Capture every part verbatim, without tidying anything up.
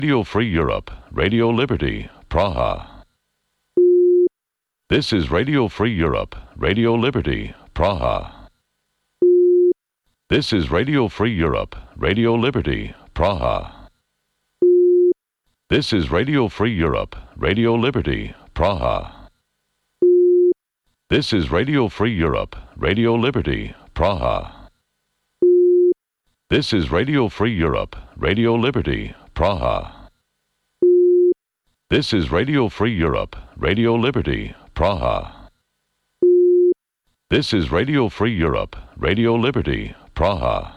Radio Free Europe, Radio Liberty, Praha. This is Radio Free Europe, Radio Liberty, Praha. This is Radio Free Europe, Radio Liberty, Praha. This is Radio Free Europe, Radio Liberty, Praha. This is Radio Free Europe, Radio Liberty, Praha. This is Radio Free Europe, Radio Liberty, Praha. This is Radio Free Europe, Radio Liberty, Praha. This is Radio Free Europe, Radio Liberty, Praha.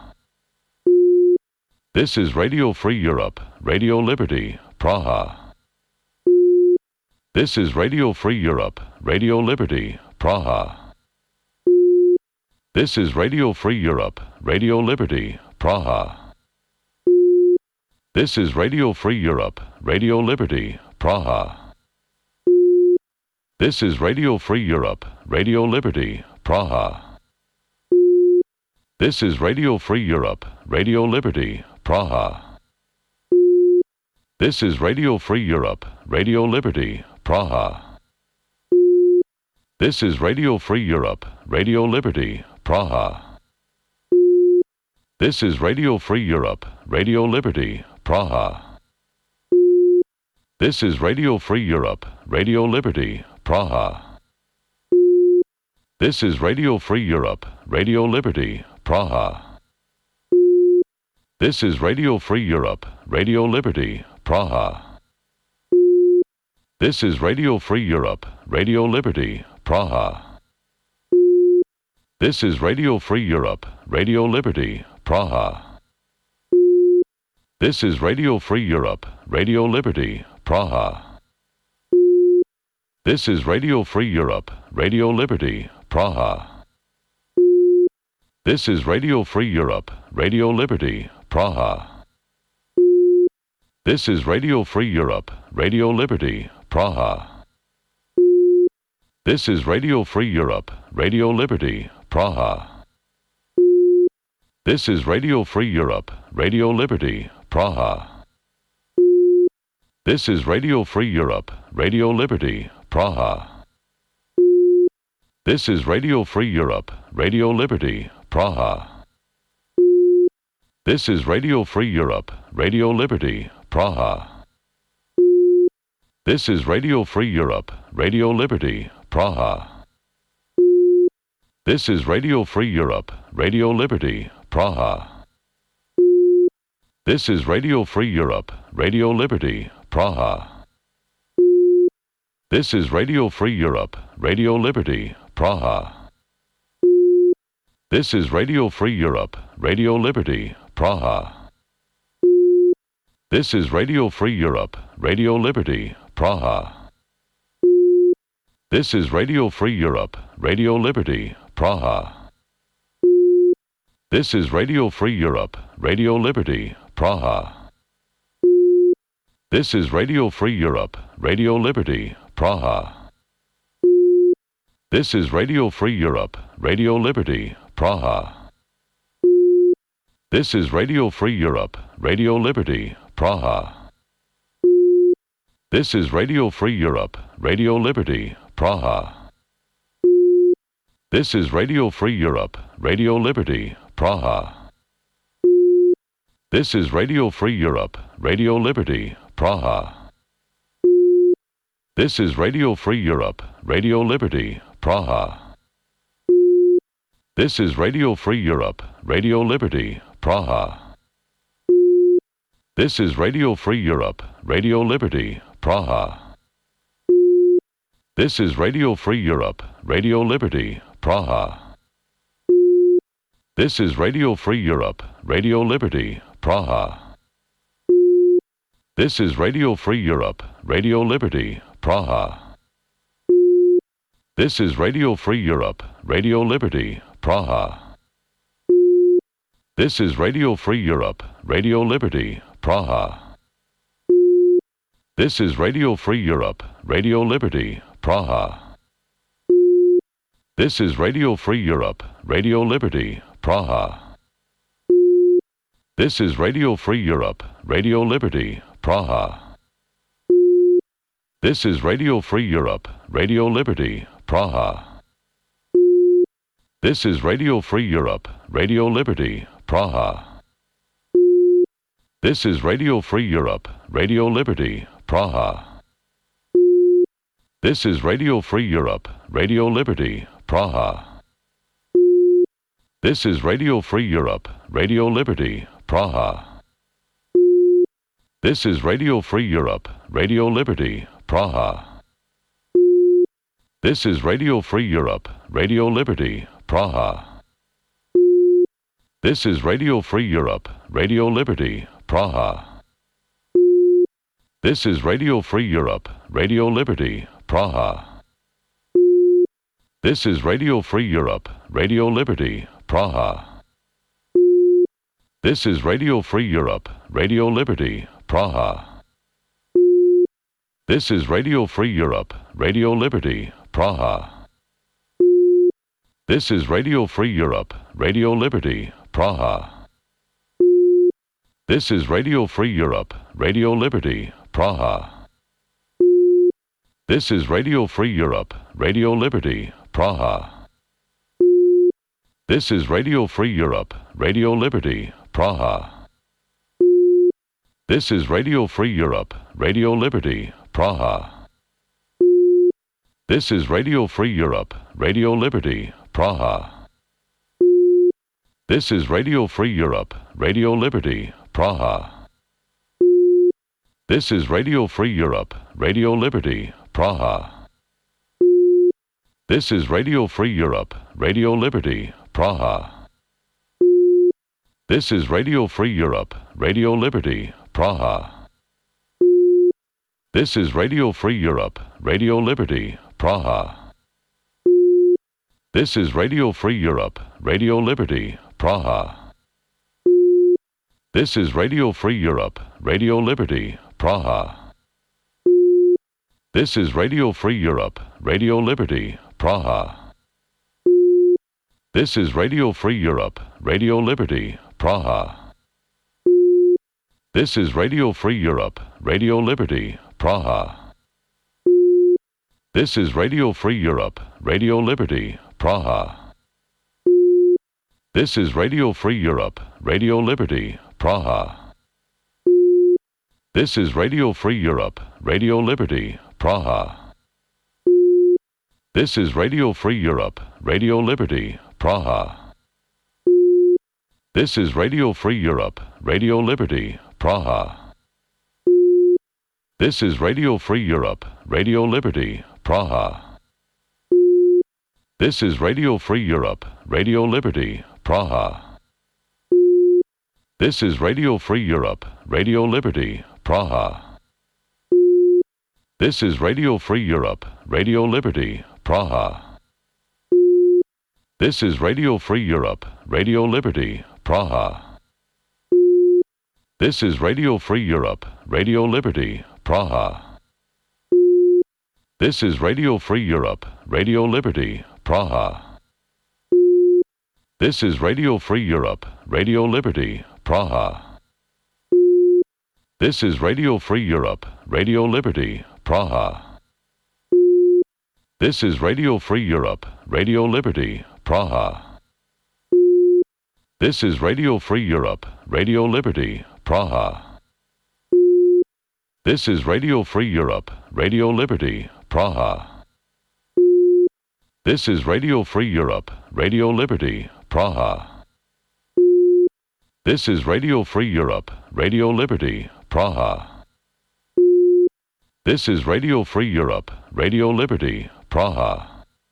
This is Radio Free Europe, Radio Liberty, Praha. This is Radio Free Europe, Radio Liberty, Praha. This is Radio Free Europe, Radio Liberty, Praha. This is Radio Free Europe, Radio Liberty, Praha. This is Radio Free Europe, Radio Liberty, Praha. This is Radio Free Europe, Radio Liberty, Praha. This is Radio Free Europe, Radio Liberty, Praha. This is Radio Free Europe, Radio Liberty, Praha. This is Radio Free Europe, Radio Liberty, Praha. This is Radio Free Europe, Radio Liberty, Praha. This is Radio Free Europe, Radio Liberty, Praha. This is Radio Free Europe, Radio Liberty, Praha. This is Radio Free Europe, Radio Liberty, Praha. This is Radio Free Europe, Radio Liberty, Praha. This is Radio Free Europe, Radio Liberty, Praha. This is Radio Free Europe, Radio Liberty, Praha. This is Radio Free Europe, Radio Liberty, Praha. This is Radio Free Europe, Radio Liberty, Praha. This is Radio Free Europe, Radio Liberty, Praha. This is Radio Free Europe, Radio Liberty, Praha. This is Radio Free Europe, Radio Liberty, Praha. This is Radio Free Europe, Radio Liberty, Praha. This is Radio Free Europe, Radio Liberty, Praha. This is Radio Free Europe, Radio Liberty, Praha. This is Radio Free Europe, Radio Liberty, Praha. This is Radio Free Europe, Radio Liberty, Praha. This is Radio Free Europe, Radio Liberty, Praha. This is Radio Free Europe, Radio Liberty, Praha. This is Radio Free Europe, Radio Liberty, Praha. This is Radio Free Europe, Radio Liberty, Praha. This is Radio Free Europe, Radio Liberty, Praha. This is Radio Free Europe, Radio Liberty, Praha. This is Radio Free Europe, Radio Liberty, Praha. This is Radio Free Europe, Radio Liberty, Praha. This is Radio Free Europe, Radio Liberty, Praha. This is Radio Free Europe, Radio Liberty, Praha. This is Radio Free Europe, Radio Liberty, Praha. This is Radio Free Europe, Radio Liberty, Praha. This is Radio Free Europe, Radio Liberty, Praha. This is Radio Free Europe, Radio Liberty, Praha. This is Radio Free Europe, Radio Liberty, Praha. This is Radio Free Europe, Radio Liberty, Praha. This is Radio Free Europe, Radio Liberty, Praha. This is Radio Free Europe, Radio Liberty, Praha. This is Radio Free Europe, Radio Liberty, Praha. This is Radio Free Europe, Radio Liberty, Praha. This is Radio Free Europe, Radio Liberty, Praha. This is Radio Free Europe, Radio Liberty, Praha. This is Radio Free Europe, Radio Liberty, Praha. This is Radio Free Europe, Radio Liberty, Praha. This is Radio Free Europe, Radio Liberty, Praha. This is Radio Free Europe, Radio Liberty, Praha. This is Radio Free Europe, Radio Liberty, Praha. This is Radio Free Europe, Radio Liberty, Praha. This is Radio Free Europe, Radio Liberty, Praha. This is Radio Free Europe, Radio Liberty, Praha. This is Radio Free Europe, Radio Liberty, Praha. This is Radio Free Europe, Radio Liberty, Praha. This is Radio Free Europe, Radio Liberty, Praha. This is Radio Free Europe, Radio Liberty, Praha. This is Radio Free Europe, Radio Liberty, Praha. This is Radio Free Europe, Radio Liberty, Praha. This is Radio Free Europe, Radio Liberty, Praha. This is Radio Free Europe, Radio Liberty, Praha. This is Radio Free Europe, Radio Liberty, Praha. This is Radio Free Europe, Radio Liberty, Praha. This is Radio Free Europe, Radio Liberty, Praha. This is Radio Free Europe, Radio Liberty, Praha. This is Radio Free Europe, Radio Liberty, Praha. This is Radio Free Europe, Radio Liberty, Praha. This is Radio Free Europe, Radio Liberty, Praha. This is Radio Free Europe, Radio Liberty, Praha. This is Radio Free Europe, Radio Liberty, Praha. This is Radio Free Europe, Radio Liberty, Praha. This is Radio Free Europe, Radio Liberty, Praha. This is Radio Free Europe, Radio Liberty, Praha. This is Radio Free Europe, Radio Liberty, Praha. This is Radio Free Europe, Radio Liberty, Praha. This is Radio Free Europe, Radio Liberty, Praha. This is Radio Free Europe, Radio Liberty, Praha. This is Radio Free Europe, Radio Liberty, Praha. This is Radio Free Europe, Radio Liberty, Praha. This is Radio Free Europe, Radio Liberty, Praha. This is Radio Free Europe, Radio Liberty, Praha. This is Radio Free Europe, Radio Liberty, Praha. This is Radio Free Europe, Radio Liberty, Praha. This is Radio Free Europe, Radio Liberty, Praha. This is Radio Free Europe, Radio Liberty, Praha. This is Radio Free Europe, Radio Liberty, Praha. This is Radio Free Europe, Radio Liberty, Praha. This is Radio Free Europe, Radio Liberty, Praha. This is Radio Free Europe, Radio Liberty, Praha. This is Radio Free Europe, Radio Liberty, Praha. This is Radio Free Europe, Radio Liberty, Praha. This is Radio Free Europe, Radio Liberty, Praha. This is Radio Free Europe, Radio Liberty, Praha.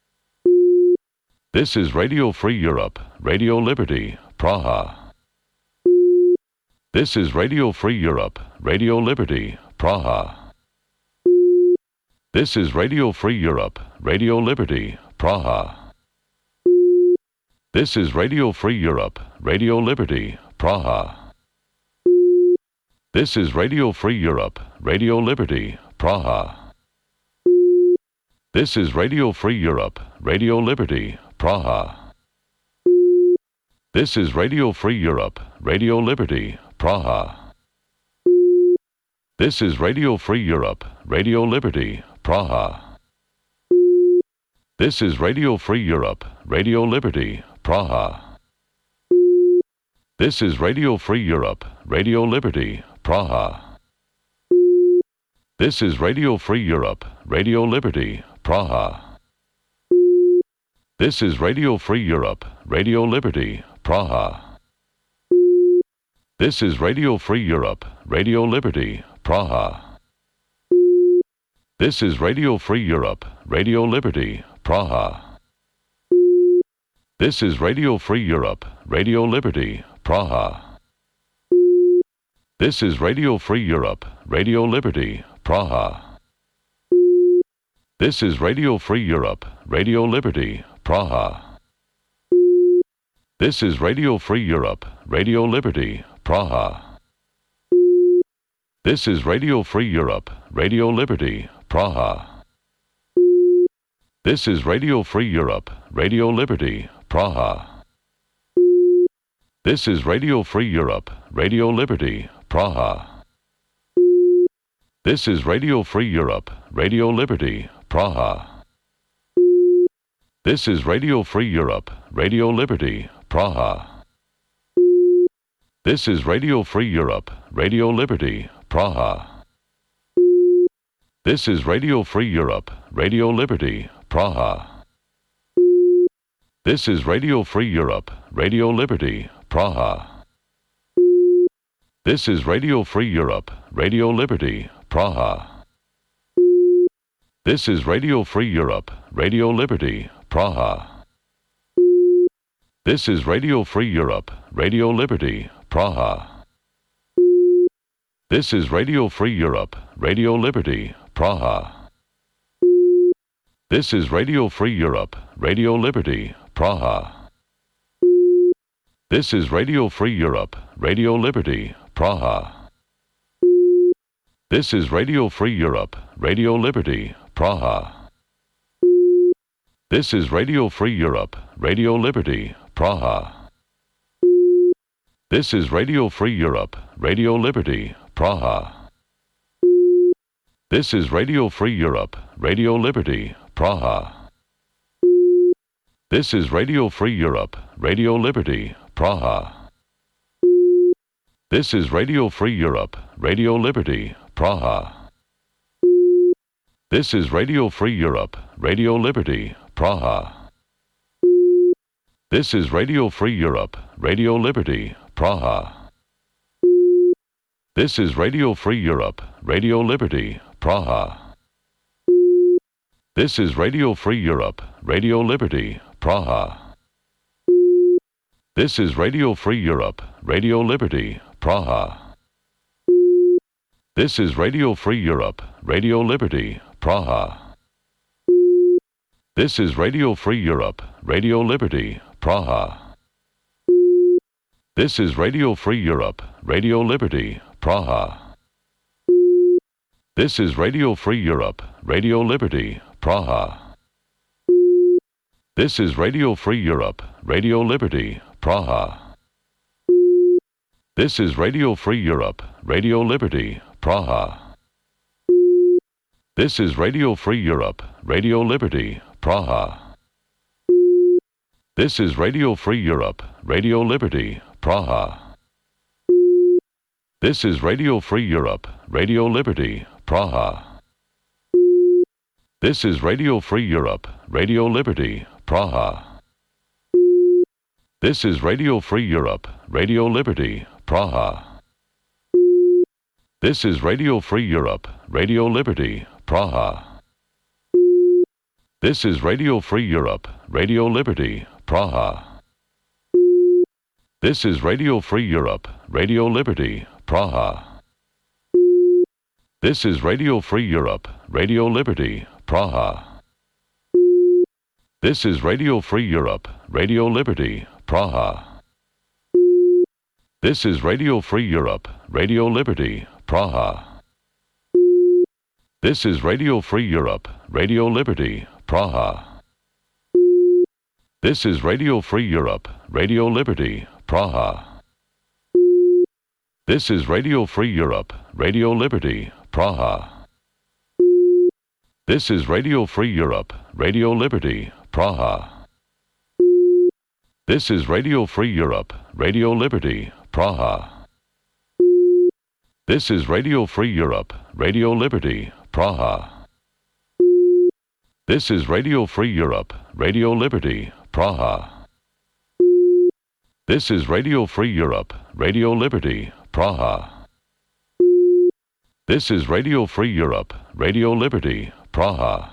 This is Radio Free Europe, Radio Liberty, Praha. This is Radio Free Europe, Radio Liberty, Praha. This is Radio Free Europe, Radio Liberty, Praha. This is Radio Free Europe, Radio Liberty, Praha. This is Radio Free Europe, Radio Liberty, Praha. This is Radio Free Europe, Radio Liberty, Praha. This is Radio Free Europe, Radio Liberty, Praha. This is Radio Free Europe, Radio Liberty, Praha. This is Radio Free Europe, Radio Liberty, Praha. This is Radio Free Europe, Radio Liberty, Praha. This is Radio Free Europe, Radio Liberty, Praha. This is Radio Free Europe, Radio Liberty, Praha. This is Radio Free Europe, Radio Liberty, Praha. This is Radio Free Europe, Radio Liberty, Praha. This is Radio Free Europe, Radio Liberty, Praha. This is Radio Free Europe, Radio Liberty, Praha. This is Radio Free Europe, Radio Liberty, Praha. This is Radio Free Europe, Radio Liberty, Praha. This is Radio Free Europe, Radio Liberty, Praha. This is Radio Free Europe, Radio Liberty, Praha. This is Radio Free Europe, Radio Liberty, Praha. This is Radio Free Europe, Radio Liberty, Praha. This is Radio Free Europe, Radio Liberty, Praha. This is Radio Free Europe, Radio Liberty, Praha. This is Radio Free Europe, Radio Liberty, Praha. This is Radio Free Europe, Radio Liberty, Praha. This is Radio Free Europe, Radio Liberty, Praha. This is Radio Free Europe, Radio Liberty, Praha. This is Radio Free Europe, Radio Liberty, Praha. This is Radio Free Europe, Radio Liberty, Praha. This is Radio Free Europe, Radio Liberty, Praha. This is Radio Free Europe, Radio Liberty, Praha. This is Radio Free Europe, Radio Liberty, Praha. This is Radio Free Europe, Radio Liberty, Praha. This is Radio Free Europe, Radio Liberty, Praha. This is Radio Free Europe, Radio Liberty, Praha. This is Radio Free Europe, Radio Liberty, Praha. This is Radio Free Europe, Radio Liberty, Praha. This is Radio Free Europe, Radio Liberty, Praha. This is Radio Free Europe, Radio Liberty, Praha. This is Radio Free Europe, Radio Liberty, Praha. This is Radio Free Europe, Radio Liberty, Praha. This is Radio Free Europe, Radio Liberty, Praha. This is Radio Free Europe, Radio Liberty, Praha. This is Radio Free Europe, Radio Liberty, Praha. This is Radio Free Europe, Radio Liberty, Praha. This is Radio Free Europe, Radio Liberty, Praha. This is Radio Free Europe, Radio Liberty, Praha. This is Radio Free Europe, Radio Liberty, Praha. This is Radio Free Europe, Radio Liberty, Praha. This is Radio Free Europe, Radio Liberty, Praha. This is Radio Free Europe, Radio Liberty, Praha. This is Radio Free Europe, Radio Liberty, Praha. This is Radio Free Europe, Radio Liberty, Praha. This is Radio Free Europe, Radio Liberty, Praha. This is Radio Free Europe, Radio Liberty, Praha. This is Radio Free Europe, Radio Liberty, Praha. This is Radio Free Europe, Radio Liberty, Praha. This is Radio Free Europe, Radio Liberty, Praha. This is Radio Free Europe, Radio Liberty, Praha. This is Radio Free Europe, Radio Liberty, Praha. This is Radio Free Europe, Radio Liberty, Praha. This is Radio Free Europe, Radio Liberty, Praha. This is Radio Free Europe, Radio Liberty, Praha. This is Radio Free Europe, Radio Liberty, Praha. This is Radio Free Europe, Radio Liberty, Praha. This is Radio Free Europe, Radio Liberty, Praha. This is Radio Free Europe, Radio Liberty, Praha. This is Radio Free Europe, Radio Liberty, Praha.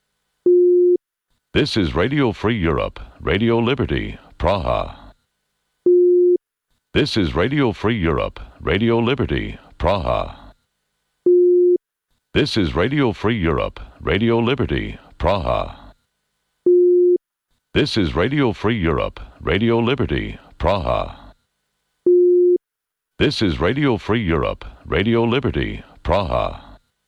This is Radio Free Europe, Radio Liberty, Praha. This is Radio Free Europe, Radio Liberty, Praha. This is Radio Free Europe, Radio Liberty, Praha. This is Radio Free Europe, Radio Liberty, Praha. This is Radio Free Europe, Radio Liberty, Praha.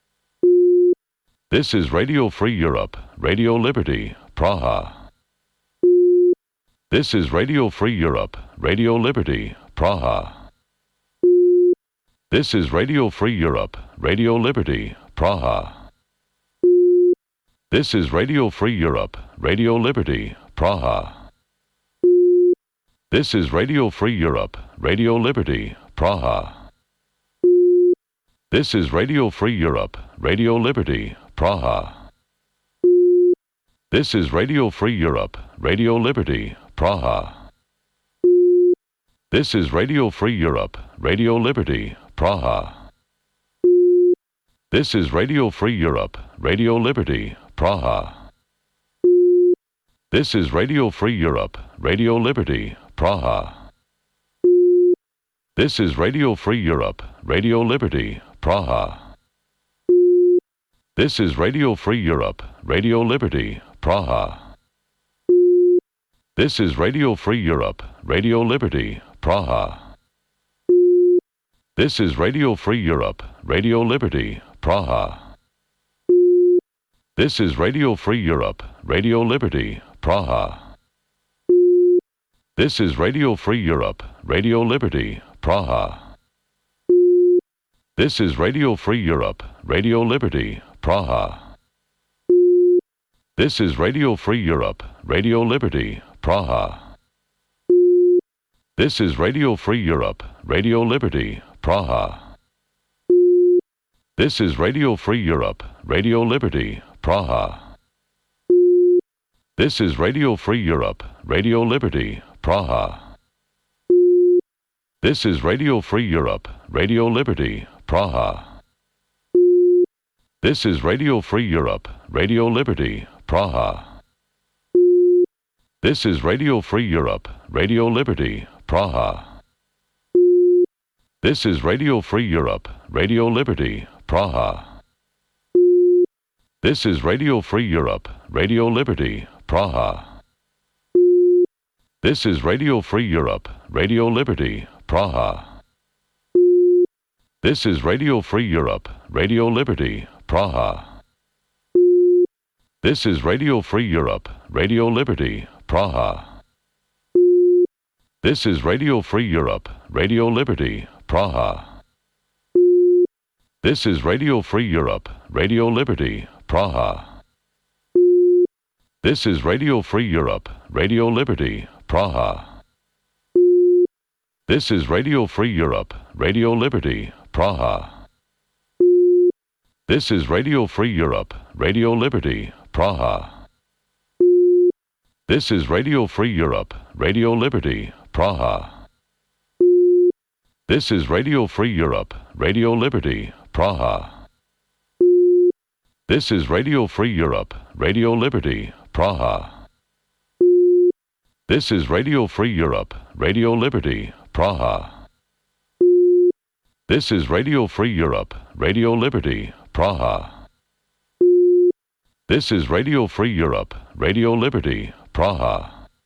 This is Radio Free Europe, Radio Liberty, Praha. This is Radio Free Europe, Radio Liberty, Praha. This is Radio Free Europe, Radio Liberty, Praha. This is Radio Free Europe, Radio Liberty, Praha. This is Radio Free Europe, Radio Liberty, Praha. This is Radio Free Europe, Radio Liberty, Praha. This is Radio Free Europe, Radio Liberty, Praha. This is Radio Free Europe, Radio Liberty, Praha. This is Radio Free Europe, Radio Liberty, Praha. This is Radio Free Europe, Radio Liberty, Praha. This is Radio Free Europe, Radio Liberty, Praha. This is Radio Free Europe, Radio Liberty, Praha. This is Radio Free Europe, Radio Liberty, Praha. This is Radio Free Europe, Radio Liberty, Praha. This is Radio Free Europe, Radio Liberty, Praha. This is Radio Free Europe, Radio Liberty, Praha. This is Radio Free Europe, Radio Liberty, Praha. This is Radio Free Europe, Radio Liberty, Praha. This is Radio Free Europe, Radio Liberty, Praha. This is Radio Free Europe, Radio Liberty, Praha. This is Radio Free Europe, Radio Liberty, Praha. This is Radio Free Europe, Radio Liberty, Praha. This is Radio Free Europe, Radio Liberty, Praha. This is Radio Free Europe, Radio Liberty, Praha. This is Radio Free Europe, Radio Liberty, Praha. This is Radio Free Europe, Radio Liberty, Praha. This is Radio Free Europe, Radio Liberty, Praha. This is Radio Free Europe, Radio Liberty, Praha. This is Radio Free Europe, Radio Liberty, Praha. This is Radio Free Europe, Radio Liberty, Praha. This is Radio Free Europe, Radio Liberty, Praha. This is Radio Free Europe, Radio Liberty, Praha. This is Radio Free Europe, Radio Liberty, Praha. This is Radio Free Europe, Radio Liberty, Praha. This is Radio Free Europe, Radio Liberty, Praha. This is Radio Free Europe, Radio Liberty, Praha. This is Radio Free Europe, Radio Liberty, Praha. This is Radio Free Europe, Radio Liberty, Praha. This is Radio Free Europe, Radio Liberty, Praha. This is Radio Free Europe, Radio Liberty, Praha.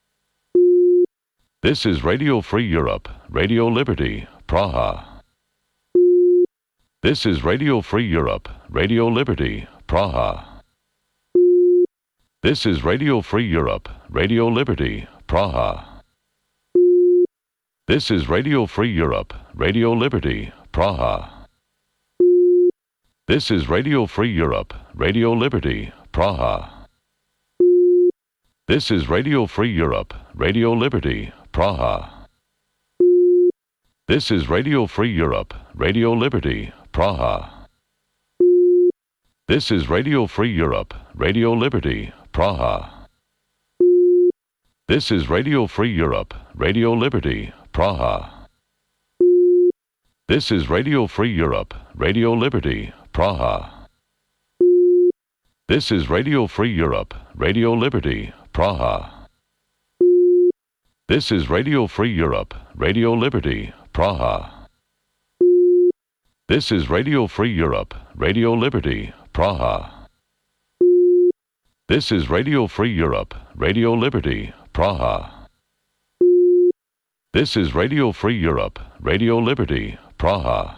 This is Radio Free Europe, Radio Liberty, Praha. This is Radio Free Europe, Radio Liberty, Praha. This is Radio Free Europe, Radio Liberty, Praha. This is Radio Free Europe, Radio Liberty, Praha. This is Radio Free Europe, Radio Liberty, Praha. This is Radio Free Europe, Radio Liberty, Praha. This is Radio Free Europe, Radio Liberty, Praha. This is Radio Free Europe, Radio Liberty, Praha. This is Radio Free Europe, Radio Liberty, Praha. This is Radio Free Europe, Radio Liberty, Praha. This is Radio Free Europe, Radio Liberty, Praha. This is Radio Free Europe, Radio Liberty, Praha. This is Radio Free Europe, Radio Liberty, Praha. This is Radio Free Europe, Radio Liberty, Praha. This is Radio Free Europe, Radio Liberty, Praha.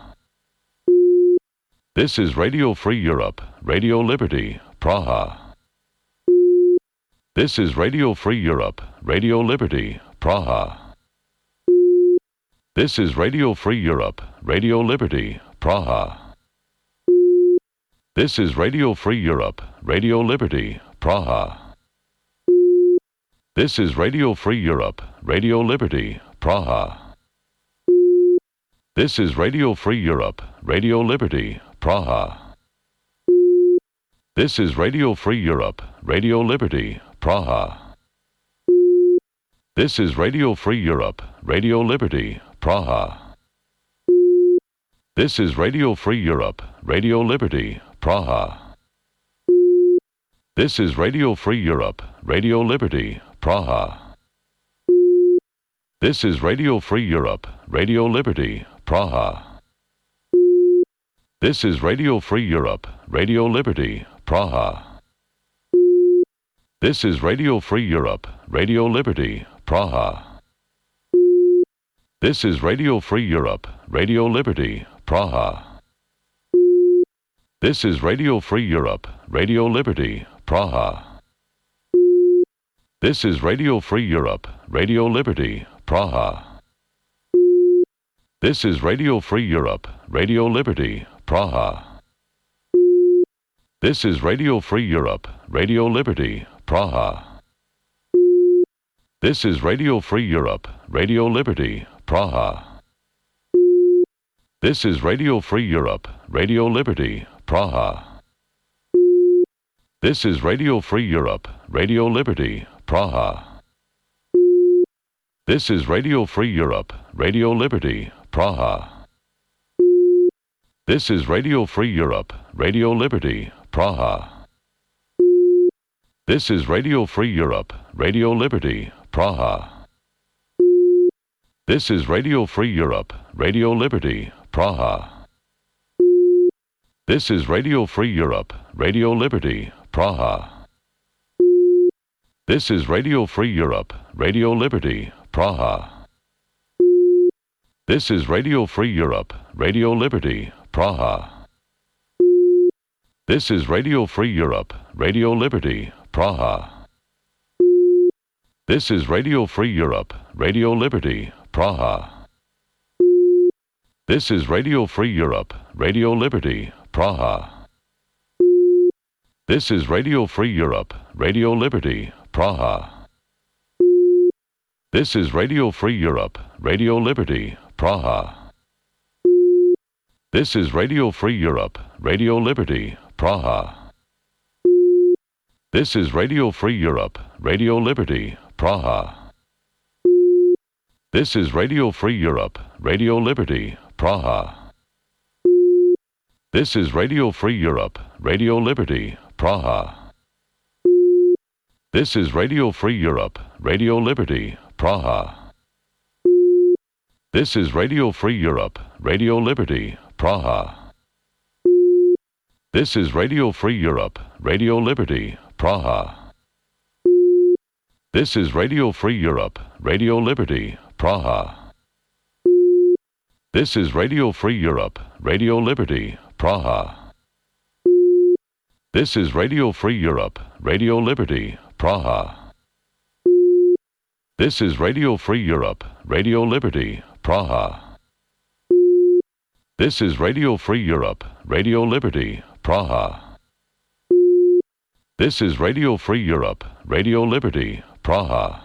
This is Radio Free Europe, Radio Liberty, Praha. This is Radio Free Europe, Radio Liberty, Praha. This is Radio Free Europe, Radio Liberty, Praha. This is Radio Free Europe, Radio Liberty, Praha. This is Radio Free Europe, Radio Liberty, Praha. This is Radio Free Europe, Radio Liberty, Praha. This is Radio Free Europe, Radio Liberty, Praha. This is Radio Free Europe, Radio Liberty, Praha. This is Radio Free Europe, Radio Liberty, Praha. This is Radio Free Europe, Radio Liberty, Praha. This is Radio Free Europe, Radio Liberty, Praha. This is Radio Free Europe, Radio Liberty, Praha. This is Radio Free Europe, Radio Liberty, Praha. This is Radio Free Europe, Radio Liberty, Praha. This is Radio Free Europe, Radio Liberty, Praha. This is Radio Free Europe, Radio Liberty, Praha. This is Radio Free Europe, Radio Liberty, Praha. This is Radio Free Europe, Radio Liberty, Praha. This is Radio Free Europe, Radio Liberty, Praha. This is Radio Free Europe, Radio Liberty, Praha. This is Radio Free Europe, Radio Liberty, Praha. This is Radio Free Europe, Radio Liberty, Praha. This is Radio Free Europe, Radio Liberty, Praha. This is Radio Free Europe, Radio Liberty, Praha. This is Radio Free Europe, Radio Liberty, Praha. This is Radio Free Europe, Radio Liberty, Praha. This is Radio Free Europe, Radio Liberty, Praha. This is Radio Free Europe, Radio Liberty, Praha. This is Radio Free Europe, Radio Liberty, Praha. This is Radio Free Europe, Radio Liberty, Praha. This is Radio Free Europe, Radio Liberty, Praha. This is Radio Free Europe, Radio Liberty, Praha. This is Radio Free Europe, Radio Liberty, Praha. This is Radio Free Europe, Radio Liberty, Praha. This is Radio Free Europe, Radio Liberty, Praha. This is Radio Free Europe, Radio Liberty, Praha. This is Radio Free Europe, Radio Liberty, Praha. This is Radio Free Europe, Radio Liberty, Praha. This is Radio Free Europe, Radio Liberty, Praha. This is Radio Free Europe, Radio Liberty, Praha. This is Radio Free Europe, Radio Liberty, Praha. This is Radio Free Europe, Radio Liberty, Praha. This is Radio Free Europe, Radio Liberty, Praha. This is Radio Free Europe, Radio Liberty, Praha. This is Radio Free Europe, Radio Liberty, Praha. This is Radio Free Europe, Radio Liberty, Praha.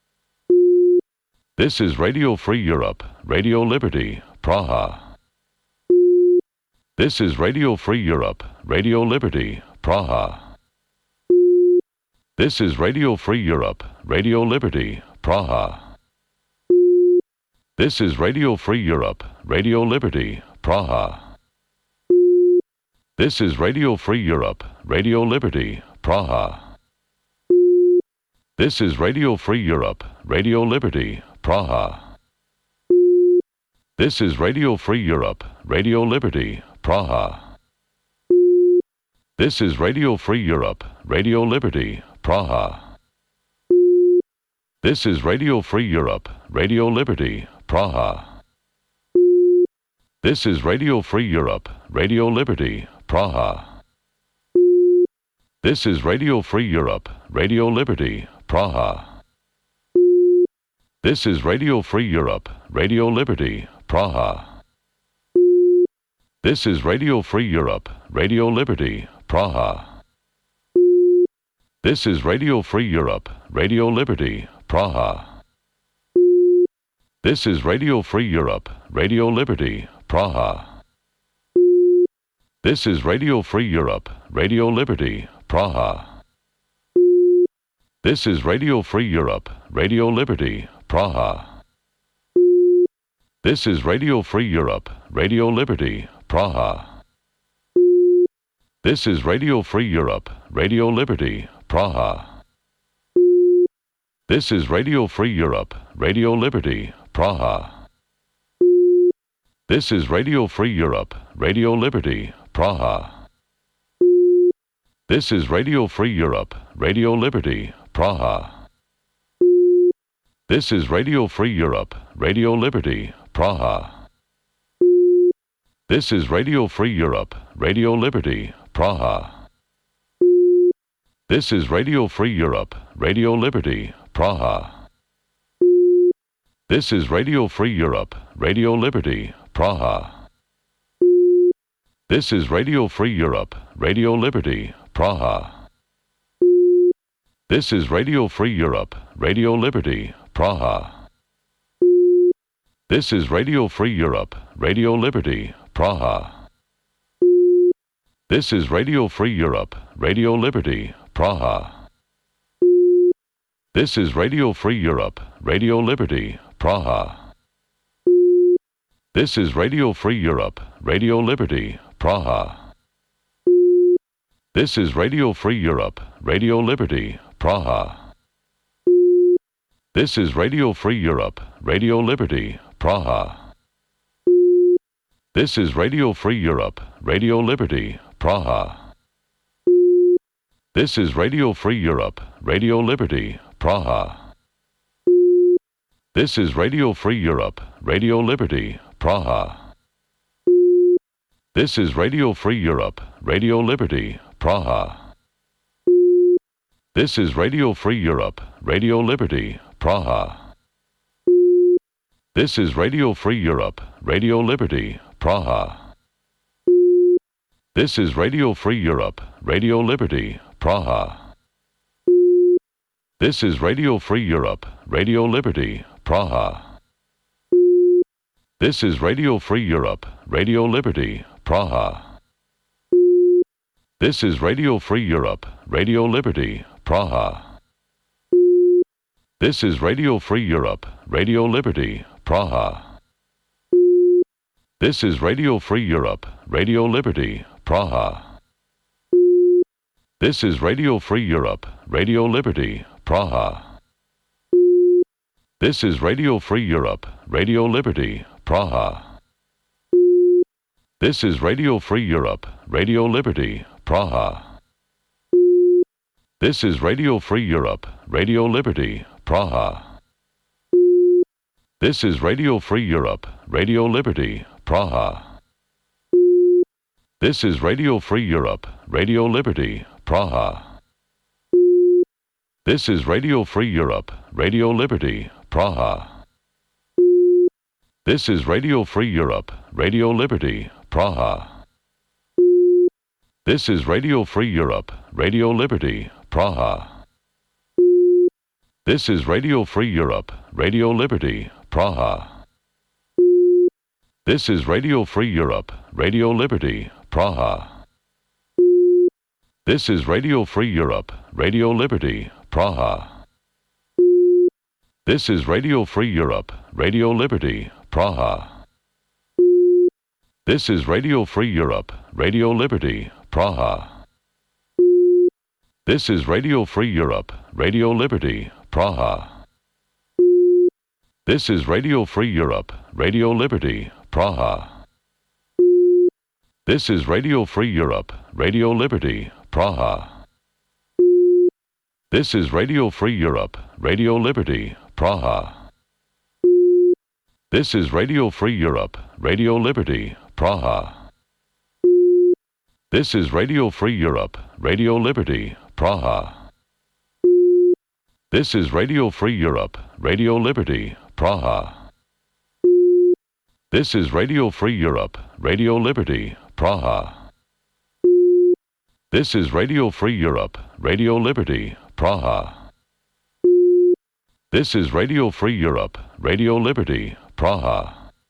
This is Radio Free Europe, Radio Liberty, Praha. This is Radio Free Europe, Radio Liberty, Praha. This is Radio Free Europe, Radio Liberty, Praha. This is Radio Free Europe, Radio Liberty, Praha. This is Radio Free Europe, Radio Liberty, Praha. This is Radio Free Europe, Radio Liberty, Praha. This is Radio Free Europe, Radio Liberty, Praha. This is Radio Free Europe, Radio Liberty, Praha. This is Radio Free Europe, Radio Liberty, Praha. This is Radio Free Europe, Radio Liberty, Praha. This is Radio Free Europe, Radio Liberty, Praha. This is Radio Free Europe, Radio Liberty, Praha. This is Radio Free Europe, Radio Liberty, Praha. This is Radio Free Europe, Radio Liberty, Praha. This is Radio Free Europe, Radio Liberty, Praha. This is Radio Free Europe, Radio Liberty, Praha. This is Radio Free Europe, Radio Liberty, Praha. This is Radio Free Europe, Radio Liberty, Praha. This is Radio Free Europe, Radio Liberty, Praha. This is Radio Free Europe, Radio Liberty, Praha. This is Radio Free Europe, Radio Liberty, Praha. This is Radio Free Europe, Radio Liberty, Praha. This is Radio Free Europe, Radio Liberty, Praha. This is Radio Free Europe, Radio Liberty, Praha. This is Radio Free Europe, Radio Liberty, Praha. This is Radio Free Europe, Radio Liberty, Praha. This is Radio Free Europe, Radio Liberty, Praha. This is Radio Free Europe, Radio Liberty, Praha. This is Radio Free Europe, Radio Liberty, Praha. This is Radio Free Europe, Radio Liberty, Praha. This is Radio Free Europe, Radio Liberty, Praha. This is Radio Free Europe, Radio Liberty, Praha. This is Radio Free Europe, Radio Liberty, Praha. This is Radio Free Europe, Radio Liberty, Praha. This is Radio Free Europe, Radio Liberty, Praha. This is Radio Free Europe, Radio Liberty, Praha. This is Radio Free Europe, Radio Liberty, Praha. This is Radio Free Europe, Radio Liberty, Praha. This is Radio Free Europe, Radio Liberty, Praha. This is Radio Free Europe, Radio Liberty, Praha. This is Radio Free Europe, Radio Liberty, Praha. This is Radio Free Europe, Radio Liberty, Praha. This is Radio Free Europe, Radio Liberty, Praha. This is Radio Free Europe, Radio Liberty, Praha. This is Radio Free Europe, Radio Liberty, Praha. This is Radio Free Europe, Radio Liberty, Praha. This is Radio Free Europe, Radio Liberty, Praha. This is Radio Free Europe, Radio Liberty, Praha. This is Radio Free Europe, Radio Liberty, Praha. This is Radio Free Europe, Radio Liberty, Praha. This is Radio Free Europe, Radio Liberty, Praha. This is Radio Free Europe, Radio Liberty, Praha. This is Radio Free Europe, Radio Liberty, Praha. This is Radio Free Europe, Radio Liberty, Praha. This is Radio Free Europe, Radio Liberty, Praha. This is Radio Free Europe, Radio Liberty, Praha. This is Radio Free Europe, Radio Liberty, Praha. This is Radio Free Europe, Radio Liberty, Praha. This is Radio Free Europe, Radio Liberty, Praha. This is Radio Free Europe, Radio Liberty, Praha. This is Radio Free Europe, Radio Liberty, Praha. This is Radio Free Europe, Radio Liberty, Praha. This is Radio Free Europe, Radio Liberty, Praha. This is Radio Free Europe, Radio Liberty, Praha. This is Radio Free Europe, Radio Liberty, Praha. This is Radio Free Europe, Radio Liberty, Praha. This is Radio Free Europe, Radio Liberty, Praha. This is Radio Free Europe, Radio Liberty, Praha. This is Radio Free Europe, Radio Liberty, Praha. This is Radio Free Europe, Radio Liberty, Praha.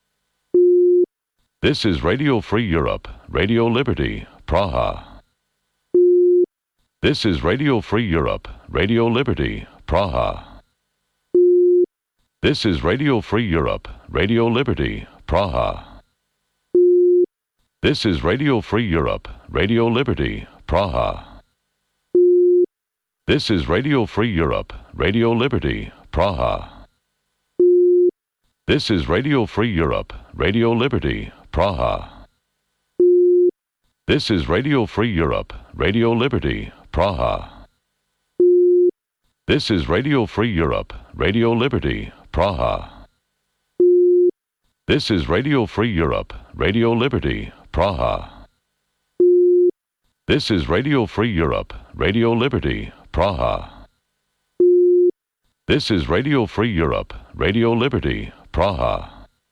This is Radio Free Europe, Radio Liberty, Praha. This is Radio Free Europe, Radio Liberty, Praha. This is Radio Free Europe, Radio Liberty, Praha. This is Radio Free Europe, Radio Liberty, Praha. This is Radio Free Europe, Radio Liberty, Praha. This is Radio Free Europe, Radio Liberty, Praha. This is Radio Free Europe, Radio Liberty, Praha. This is Radio Free Europe, Radio Liberty, Praha. This is Radio Free Europe, Radio Liberty, Praha. This is Radio Free Europe, Radio Liberty, Praha. This is Radio Free Europe, Radio Liberty, Praha.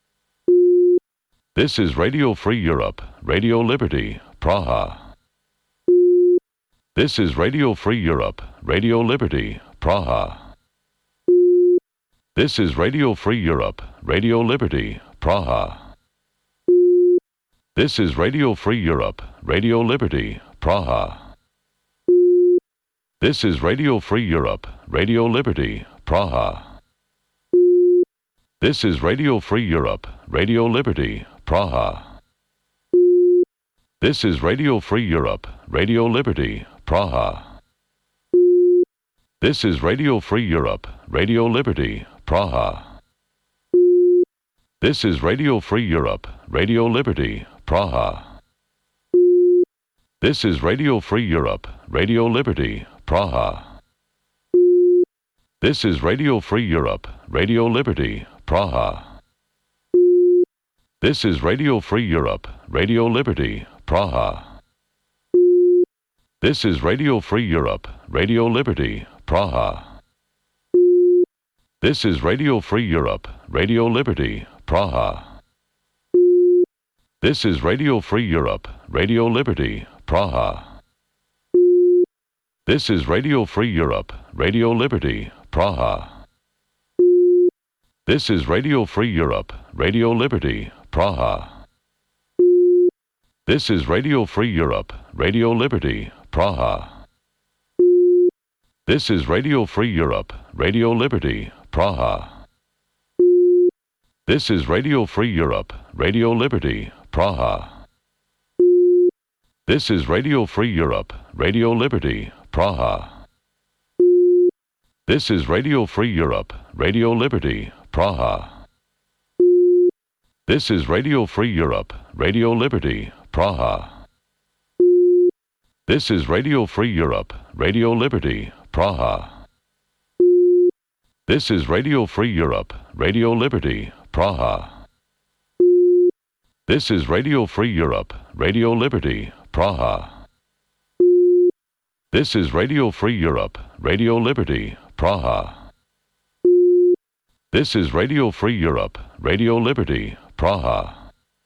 This is Radio Free Europe, Radio Liberty, Praha. This is Radio Free Europe, Radio Liberty, Praha. This is Radio Free Europe, Radio Liberty, Praha. This is Radio Free Europe, Radio Liberty, Praha. This is Radio Free Europe, Radio Liberty, Praha. This is Radio Free Europe, Radio Liberty, Praha. This is Radio Free Europe, Radio Liberty, Praha. This is Radio Free Europe, Radio Liberty, Praha. This is Radio Free Europe, Radio Liberty, Praha. This is Radio Free Europe, Radio Liberty, Praha. This is Radio Free Europe, Radio Liberty, Praha. This is Radio Free Europe, Radio Liberty, Praha. This is Radio Free Europe, Radio Liberty, Praha. This is Radio Free Europe, Radio Liberty, Praha. This is Radio Free Europe, Radio Liberty, Praha. This is Radio Free Europe, Radio Liberty, Praha. This is Radio Free Europe, Radio Liberty, Praha. This is Radio Free Europe, Radio Liberty, Praha. This is Radio Free Europe, Radio Liberty, Praha. This is Radio Free Europe, Radio Liberty, Praha. This is Radio Free Europe, Radio Liberty, Praha. This is Radio Free Europe, Radio Liberty, Praha. This is Radio Free Europe, Radio Liberty, Praha. This is Radio Free Europe, Radio Liberty, Praha. This is Radio Free Europe, Radio Liberty, Praha. This is Radio Free Europe, Radio Liberty, Praha. This is Radio Free Europe, Radio Liberty, Praha. This is Radio Free Europe, Radio Liberty, Praha.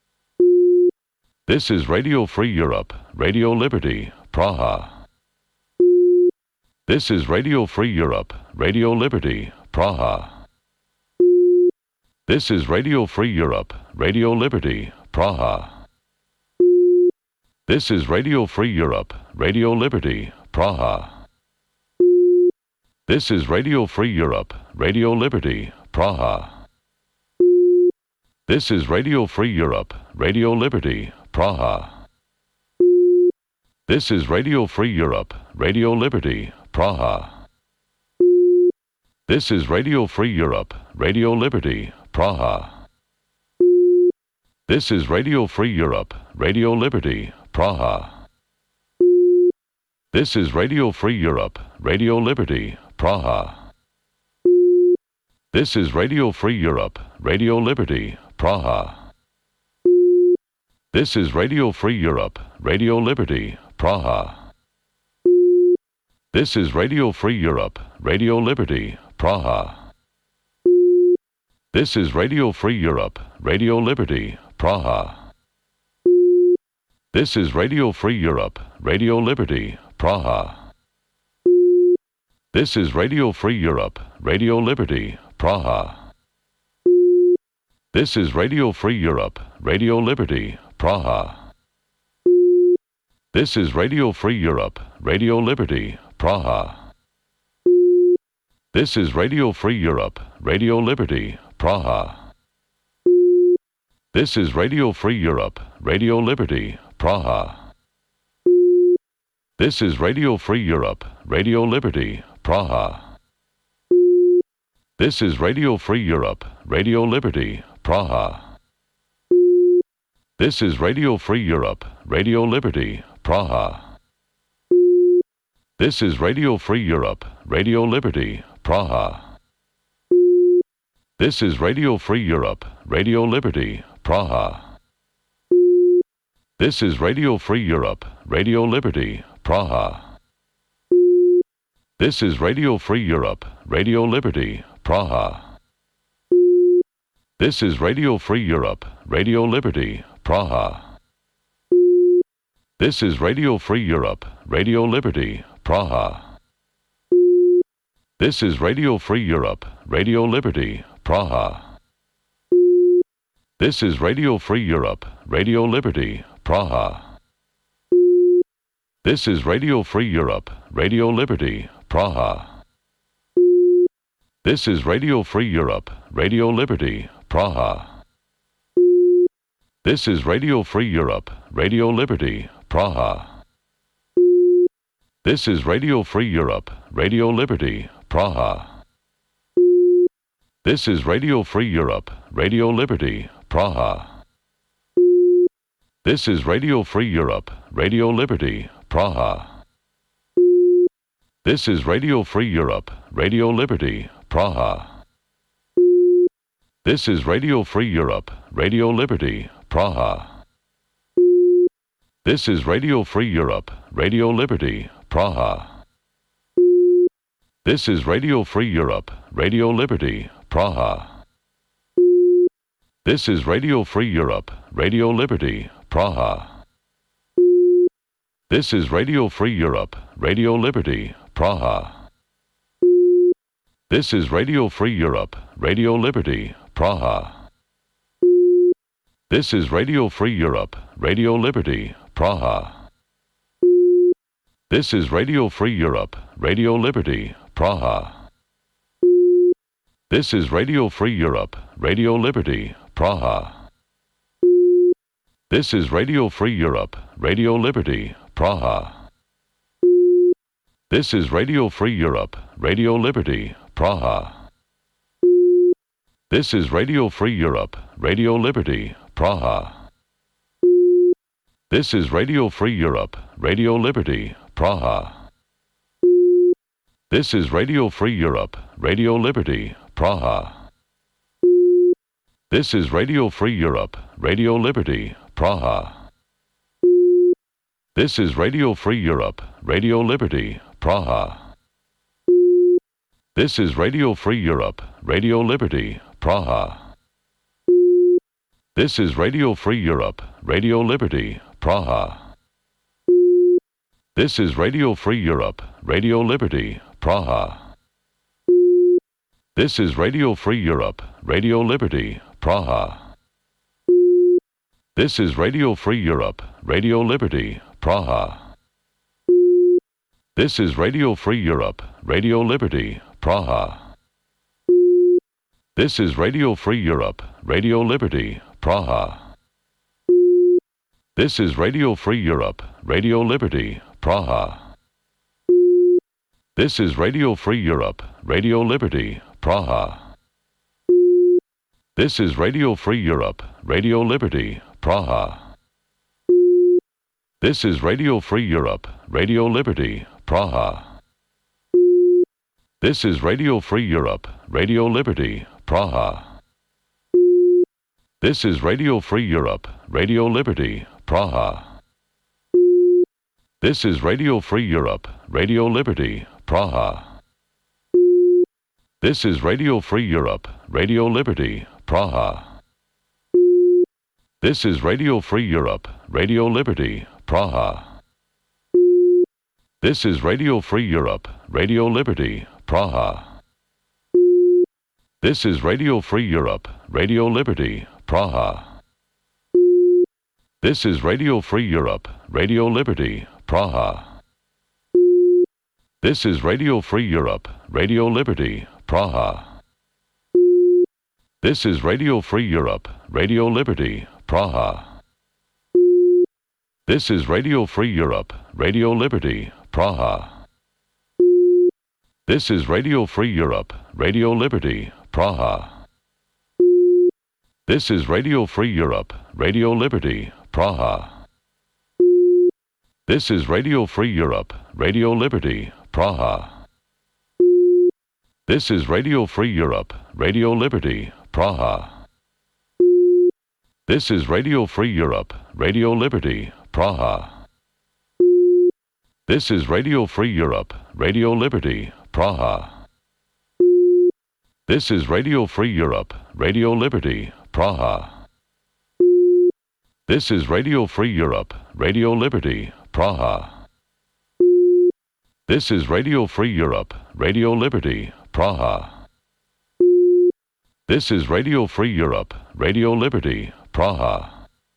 This is Radio Free Europe, Radio Liberty, Praha. This is Radio Free Europe, Radio Liberty, Praha. This is Radio Free Europe, Radio Liberty, Praha. This is Radio Free Europe, Radio Liberty, Praha. This is Radio Free Europe, Radio Liberty, Praha. This is Radio Free Europe, Radio Liberty, Praha. This is Radio Free Europe, Radio Liberty, Praha. This is Radio Free Europe, Radio Liberty, Praha. This is Radio Free Europe, Radio Liberty, Praha. This is Radio Free Europe, Radio Liberty, Praha. This is Radio Free Europe, Radio Liberty, Praha. This is Radio Free Europe, Radio Liberty, Praha. This is Radio Free Europe, Radio Liberty, Praha. This is Radio Free Europe, Radio Liberty, Praha. This is Radio Free Europe, Radio Liberty, Praha. This is Radio Free Europe, Radio Liberty, Praha. This is Radio Free Europe, Radio Liberty, Praha. This is Radio Free Europe, Radio Liberty, Praha. This is Radio Free Europe, Radio Liberty, Praha. This is Radio Free Europe, Radio Liberty, Praha. This is Radio Free Europe, Radio Liberty, Praha. This is Radio Free Europe, Radio Liberty, Praha. This is Radio Free Europe, Radio Liberty, Praha. This is Radio Free Europe, Radio Liberty, Praha. This is Radio Free Europe, Radio Liberty, Praha. This is Radio Free Europe, Radio Liberty, Praha. This is Radio Free Europe, Radio Liberty, Praha. This is Radio Free Europe, Radio Liberty, Praha. This is Radio Free Europe, Radio Liberty, Praha. This is Radio Free Europe, Radio Liberty, Praha. This is Radio Free Europe, Radio Liberty, Praha. This is Radio Free Europe, Radio Liberty, Praha. This is Radio Free Europe, Radio Liberty, Praha. This is Radio Free Europe, Radio Liberty, Praha. This is Radio Free Europe, Radio Liberty, Praha. This is Radio Free Europe, Radio Liberty, Praha. This is Radio Free Europe, Radio Liberty, Praha. This is Radio Free Europe, Radio Liberty, Praha. This is Radio Free Europe, Radio Liberty, Praha. This is Radio Free Europe, Radio Liberty, Praha. This is Radio Free Europe, Radio Liberty, Praha. This is Radio Free Europe, Radio Liberty, Praha. This is Radio Free Europe, Radio Liberty, Praha. This is Radio Free Europe, Radio Liberty, Praha. This is Radio Free Europe, Radio Liberty, Praha. This is Radio Free Europe, Radio Liberty, Praha. This is Radio Free Europe, Radio Liberty, Praha. This is Radio Free Europe, Radio Liberty, Praha. This is Radio Free Europe, Radio Liberty, Praha. This is Radio Free Europe, Radio Liberty, Praha. This is Radio Free Europe, Radio Liberty, Praha. This is Radio Free Europe, Radio Liberty, Praha. This is Radio Free Europe, Radio Liberty, Praha. This is Radio Free Europe, Radio Liberty, Praha. This is Radio Free Europe, Radio Liberty, Praha. This is Radio Free Europe, Radio Liberty, Praha. This is Radio Free Europe, Radio Liberty, Praha. This is Radio Free Europe, Radio Liberty, Praha. This is Radio Free Europe, Radio Liberty, Praha. This is Radio Free Europe, Radio Liberty, Praha. This is Radio Free Europe, Radio Liberty, Praha. This is Radio Free Europe, Radio Liberty, Praha. This is Radio Free Europe, Radio Liberty, Praha. This is Radio Free Europe, Radio Liberty, Praha. This is Radio Free Europe, Radio Liberty, Praha. This is Radio Free Europe, Radio Liberty, Praha. This is Radio Free Europe, Radio Liberty, Praha. This is Radio Free Europe, Radio Liberty, Praha. This is Radio Free Europe, Radio Liberty, Praha. This is Radio Free Europe, Radio Liberty, Praha. This is Radio Free Europe, Radio Liberty, Praha. This is Radio Free Europe, Radio Liberty, Praha. This is Radio Free Europe, Radio Liberty, Praha. This is Radio Free Europe, Radio Liberty, Praha. This is Radio Free Europe, Radio Liberty, Praha. This is Radio Free Europe, Radio Liberty, Praha. This is Radio Free Europe, Radio Liberty, Praha. This is Radio Free Europe, Radio Liberty, Praha. This is Radio Free Europe, Radio Liberty, Praha. This is Radio Free Europe, Radio Liberty, Praha. This is Radio Free Europe, Radio Liberty, Praha. This is Radio Free Europe, Radio Liberty, Praha. This is Radio Free Europe, Radio Liberty, Praha. This is Radio Free Europe, Radio Liberty, Praha. This is Radio Free Europe, Radio Liberty, Praha. This is Radio Free Europe, Radio Liberty, Praha.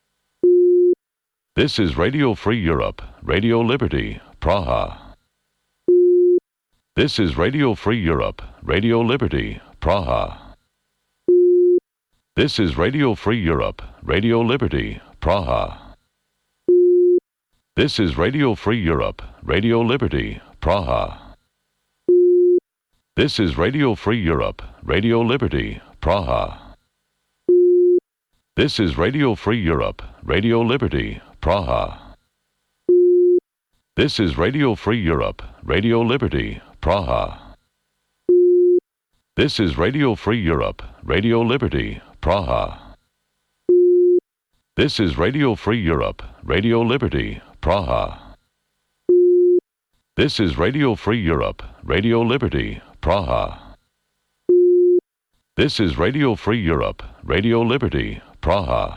This is Radio Free Europe, Radio Liberty, Praha. This is Radio Free Europe, Radio Liberty, Praha. This is Radio Free Europe, Radio Liberty, Praha. This is Radio Free Europe, Radio Liberty, Praha. This is Radio Free Europe, Radio Liberty, Praha. This is Radio Free Europe, Radio Liberty, Praha. This is Radio Free Europe, Radio Liberty, Praha. This is Radio Free Europe, Radio Liberty, Praha. This is Radio Free Europe, Radio Liberty, Praha. This is Radio Free Europe, Radio Liberty, Praha. This is Radio Free Europe, Radio Liberty, Praha.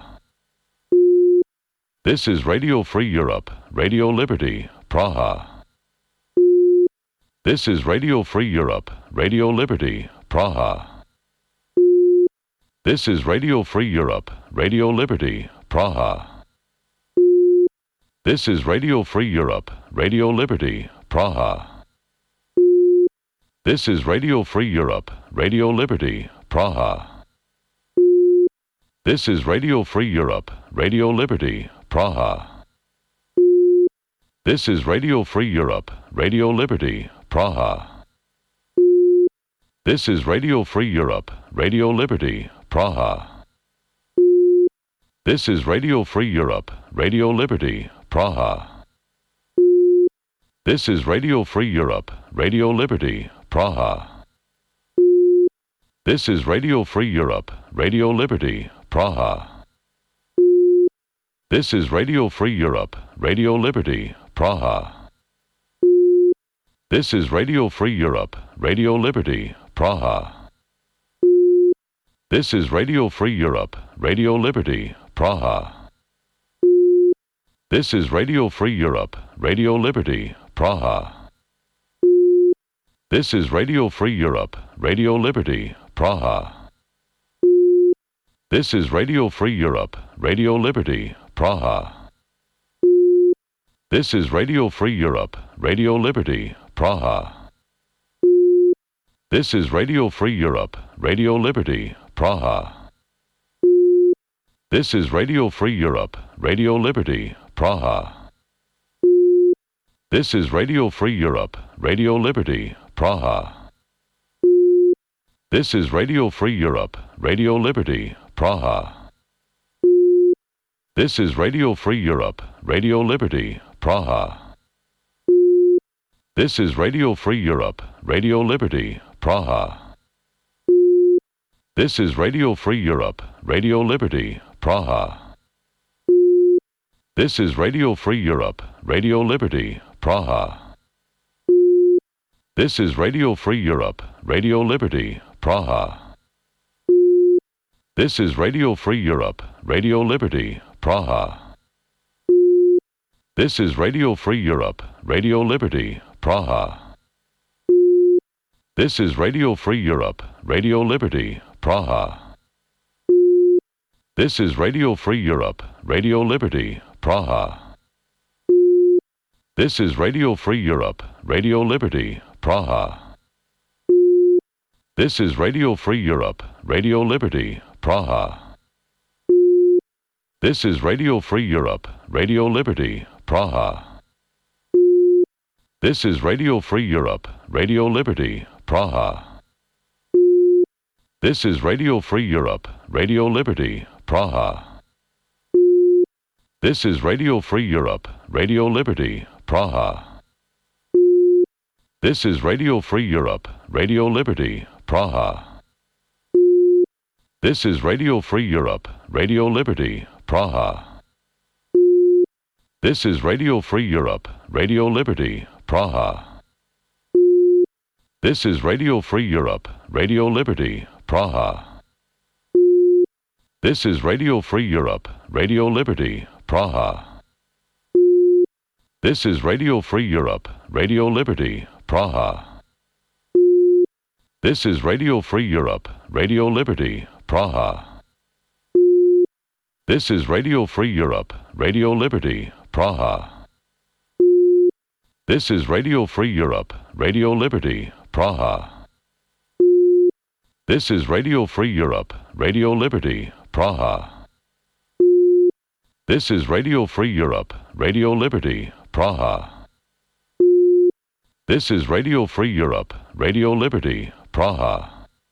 This is Radio Free Europe, Radio Liberty, Praha. This is Radio Free Europe, Radio Liberty, Praha. This is Radio Free Europe, Radio Liberty, Praha. This is Radio Free Europe, Radio Liberty, Praha. This is Radio Free Europe, Radio Liberty, Praha. This is Radio Free Europe, Radio Liberty, Praha. This is Radio Free Europe, Radio Liberty, Praha. This is Radio Free Europe, Radio Liberty, Praha. This is Radio Free Europe, Radio Liberty, Praha. This is Radio Free Europe, Radio Liberty, Praha. This is Radio Free Europe, Radio Liberty, Praha. This is Radio Free Europe, Radio Liberty, Praha. This is Radio Free Europe, Radio Liberty, Praha. This is Radio Free Europe, Radio Liberty, Praha. This is Radio Free Europe, Radio Liberty, Praha. This is Radio Free Europe, Radio Liberty, Praha. This is Radio Free Europe, Radio Liberty, Praha. This is Radio Free Europe, Radio Liberty, Praha. This is Radio Free Europe, Radio Liberty, Praha. This is Radio Free Europe, Radio Liberty, Praha. This is Radio Free Europe, Radio Liberty, Praha. This is Radio Free Europe, Radio Liberty, Praha. This is Radio Free Europe, Radio Liberty, Praha. This is Radio Free Europe, Radio Liberty, Praha. This is Radio Free Europe, Radio Liberty, Praha. This is Radio Free Europe, Radio Liberty, Praha. This is Radio Free Europe, Radio Liberty, Praha. This is Radio Free Europe, Radio Liberty, Praha. This is Radio Free Europe, Radio Liberty, Praha. This is Radio Free Europe, Radio Liberty, Praha. This is Radio Free Europe, Radio Liberty, Praha. This is Radio Free Europe, Radio Liberty, Praha. This is Radio Free Europe, Radio Liberty, Praha. This is Radio Free Europe, Radio Liberty, Praha. This is Radio Free Europe, Radio Liberty, Praha. This is Radio Free Europe, Radio Liberty, Praha. This is Radio Free Europe, Radio Liberty, Praha. This is Radio Free Europe, Radio Liberty, Praha. This is Radio Free Europe, Radio Liberty, Praha. This is Radio Free Europe, Radio Liberty, Praha. This is Radio Free Europe, Radio Liberty, Praha. This is Radio Free Europe, Radio Liberty, Praha. This is Radio Free Europe, Radio Liberty, Praha. This is Radio Free Europe, Radio Liberty, Praha. This is Radio Free Europe, Radio Liberty, Praha. This is Radio Free Europe, Radio Liberty, Praha. This is Radio Free Europe, Radio Liberty, Praha. This is Radio Free Europe, Radio Liberty, Praha. This is Radio Free Europe, Radio Liberty, Praha.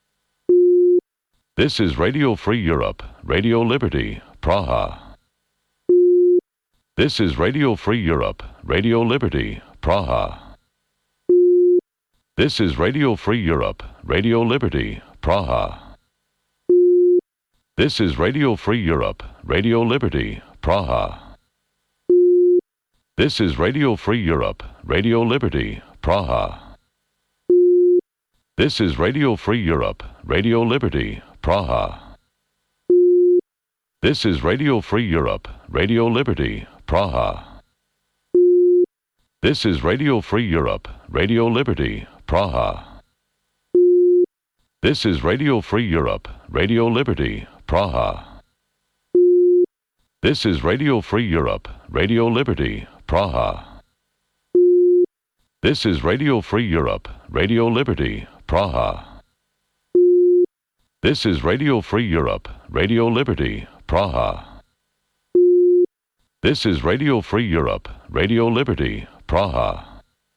This is Radio Free Europe, Radio Liberty, Praha. This is Radio Free Europe, Radio Liberty, Praha. This is Radio Free Europe, Radio Liberty, Praha. This is Radio Free Europe, Radio Liberty, Praha. This is Radio Free Europe, Radio Liberty, Praha. This is Radio Free Europe, Radio Liberty, Praha. This is Radio Free Europe, Radio Liberty, Praha. This is Radio Free Europe, Radio Liberty, Praha. This is Radio Free Europe, Radio Liberty, Praha. This is Radio Free Europe, Radio Liberty, Praha. This is Radio Free Europe, Radio Liberty, Praha. This is Radio Free Europe, Radio Liberty, Praha. This is Radio Free Europe, Radio Liberty, Praha.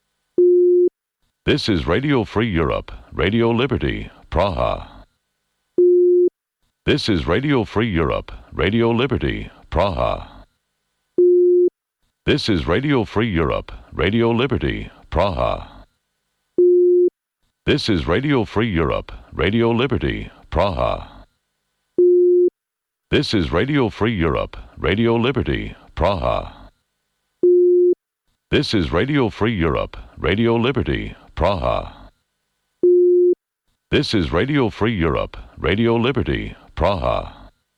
This is Radio Free Europe, Radio Liberty, Praha. This is Radio Free Europe, Radio Liberty, Praha. This is Radio Free Europe, Radio Liberty, Praha. This is Radio Free Europe, Radio Liberty, Praha. This is Radio Free Europe, Radio Liberty, Praha. This is Radio Free Europe, Radio Liberty, Praha. This is Radio Free Europe, Radio Liberty, Praha.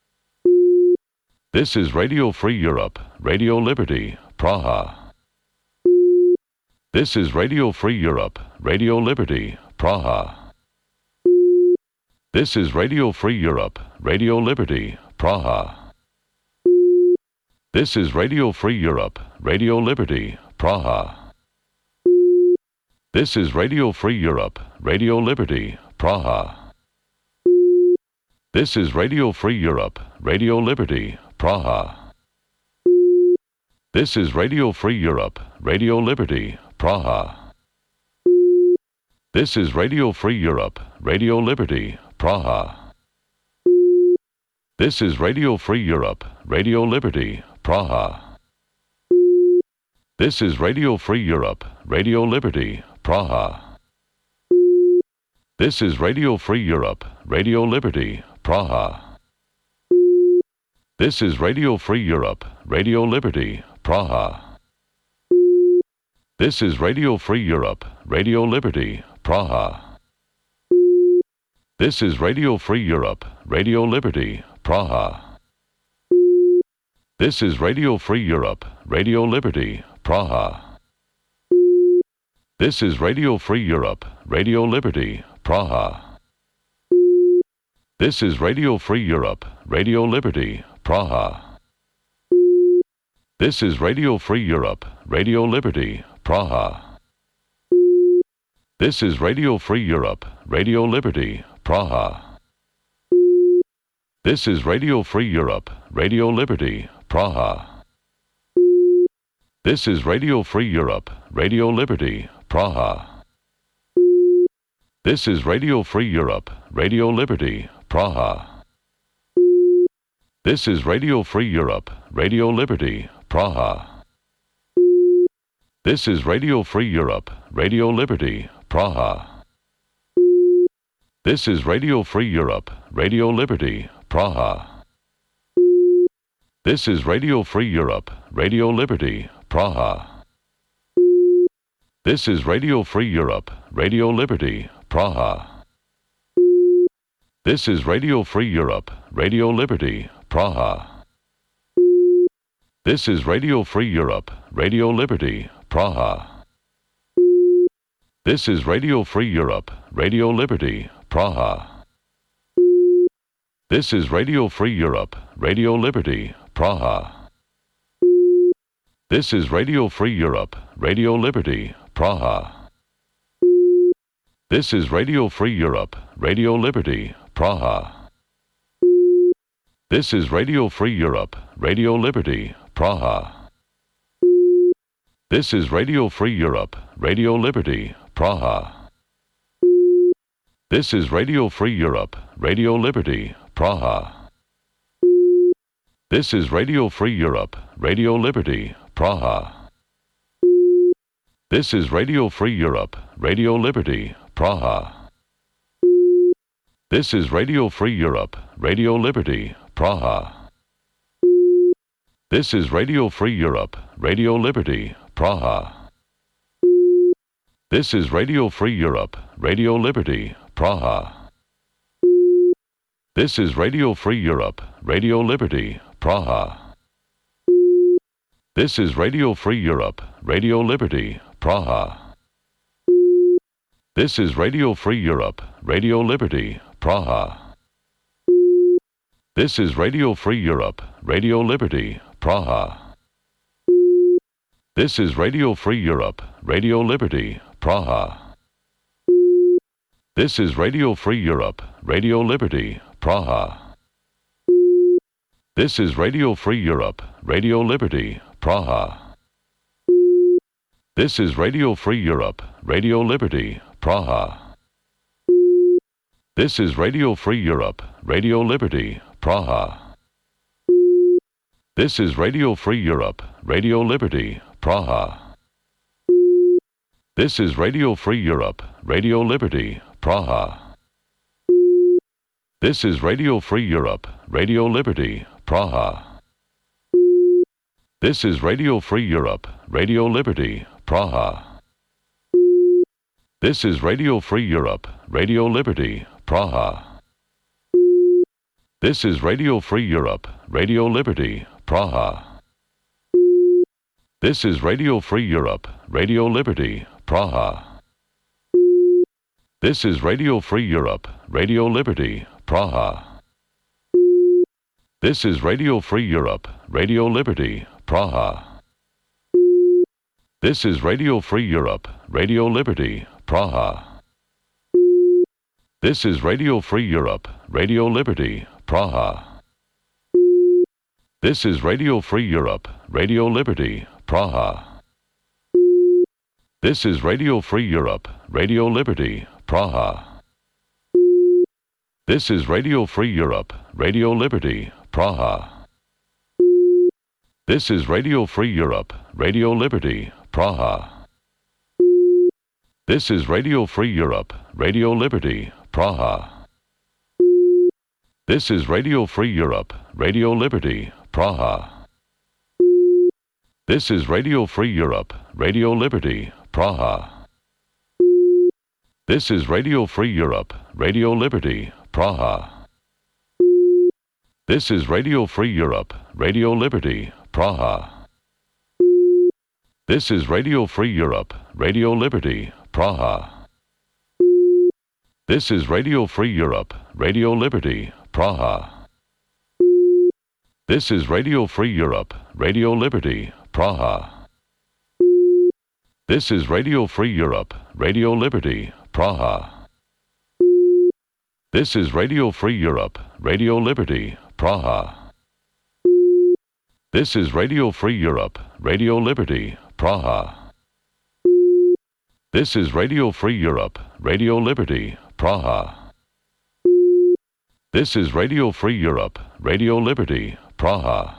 This is Radio Free Europe, Radio Liberty, Praha. This is Radio Free Europe, Radio Liberty, Praha. This is Radio Free Europe, Radio Liberty, Praha. This is Radio Free Europe, Radio Liberty, Praha. This is Radio Free Europe, Radio Liberty, Praha. This is Radio Free Europe, Radio Liberty, Praha. This is Radio Free Europe, Radio Liberty, Praha. This is Radio Free Europe, Radio Liberty, Praha. This is Radio Free Europe, Radio Liberty, Praha. This is Radio Free Europe, Radio Liberty, Praha. This is Radio Free Europe, Radio Liberty, Praha. This is Radio Free Europe, Radio Liberty, Praha. This is Radio Free Europe, Radio Liberty, Praha. This is Radio Free Europe, Radio Liberty, Praha. This is Radio Free Europe, Radio Liberty, Praha. This is Radio Free Europe, Radio Liberty, Praha. This is Radio Free Europe, Radio Liberty, Praha. This is Radio Free Europe, Radio Liberty, Praha. This is Radio Free Europe, Radio Liberty, Praha. This is Radio Free Europe, Radio Liberty, Praha. This is Radio Free Europe, Radio Liberty, Praha. This is Radio Free Europe, Radio Liberty, Praha. This is Radio Free Europe, Radio Liberty, Praha. This is Radio Free Europe, Radio Liberty, Praha. This is Radio Free Europe, Radio Liberty, Praha. This is Radio Free Europe, Radio Liberty, Praha. This is Radio Free Europe, Radio Liberty, Praha. This is Radio Free Europe, Radio Liberty, Praha. This is Radio Free Europe, Radio Liberty, Praha. This is Radio Free Europe, Radio Liberty, Praha. This is Radio Free Europe, Radio Liberty, Praha. This is Radio Free Europe, Radio Liberty, Praha. This is Radio Free Europe, Radio Liberty, Praha. This is Radio Free Europe, Radio Liberty, Praha. This is Radio Free Europe, Radio Liberty, Praha. This is Radio Free Europe, Radio Liberty, Praha. This is Radio Free Europe, Radio Liberty, Praha. This is Radio Free Europe, Radio Liberty, Praha. This is Radio Free Europe, Radio Liberty, Praha. This is Radio Free Europe, Radio Liberty, Praha. This is Radio Free Europe, Radio Liberty, Praha. This is Radio Free Europe, Radio Liberty, Praha. This is Radio Free Europe, Radio Liberty, Praha. This is Radio Free Europe, Radio Liberty, Praha. This is Radio Free Europe, Radio Liberty, Praha. This is Radio Free Europe, Radio Liberty, Praha. This is Radio Free Europe, Radio Liberty, Praha. This is Radio Free Europe, Radio Liberty, Praha. This is Radio Free Europe, Radio Liberty, Praha. This is Radio Free Europe, Radio Liberty, Praha. This is Radio Free Europe, Radio Liberty, Praha. This is Radio Free Europe, Radio Liberty, Praha. This is Radio Free Europe, Radio Liberty, Praha. This is Radio Free Europe, Radio Liberty, Praha. This is Radio Free Europe, Radio Liberty, Praha. This is Radio Free Europe, Radio Liberty, Praha. This is Radio Free Europe, Radio Liberty, Praha. This is Radio Free Europe, Radio Liberty, Praha. This is Radio Free Europe, Radio Liberty, Praha. This is Radio Free Europe, Radio Liberty, Praha. This is Radio Free Europe, Radio Liberty, Praha. This is Radio Free Europe, Radio Liberty, Praha. This is Radio Free Europe, Radio Liberty, Praha. This is Radio Free Europe, Radio Liberty, Praha. This is Radio Free Europe, Radio Liberty, Praha. This is Radio Free Europe, Radio Liberty, Praha. This is Radio Free Europe, Radio Liberty, Praha. This is Radio Free Europe, Radio Liberty, Praha. This is Radio Free Europe, Radio Liberty, Praha. This is Radio Free Europe, Radio Liberty, Praha. This is Radio Free Europe, Radio Liberty, Praha. This is Radio Free Europe, Radio Liberty, Praha. This is Radio Free Europe, Radio Liberty, Praha. This is Radio Free Europe, Radio Liberty, Praha. This is Radio Free Europe, Radio Liberty, Praha. This is Radio Free Europe, Radio Liberty, Praha. This is Radio Free Europe, Radio Liberty, Praha. This is Radio Free Europe, Radio Liberty, Praha.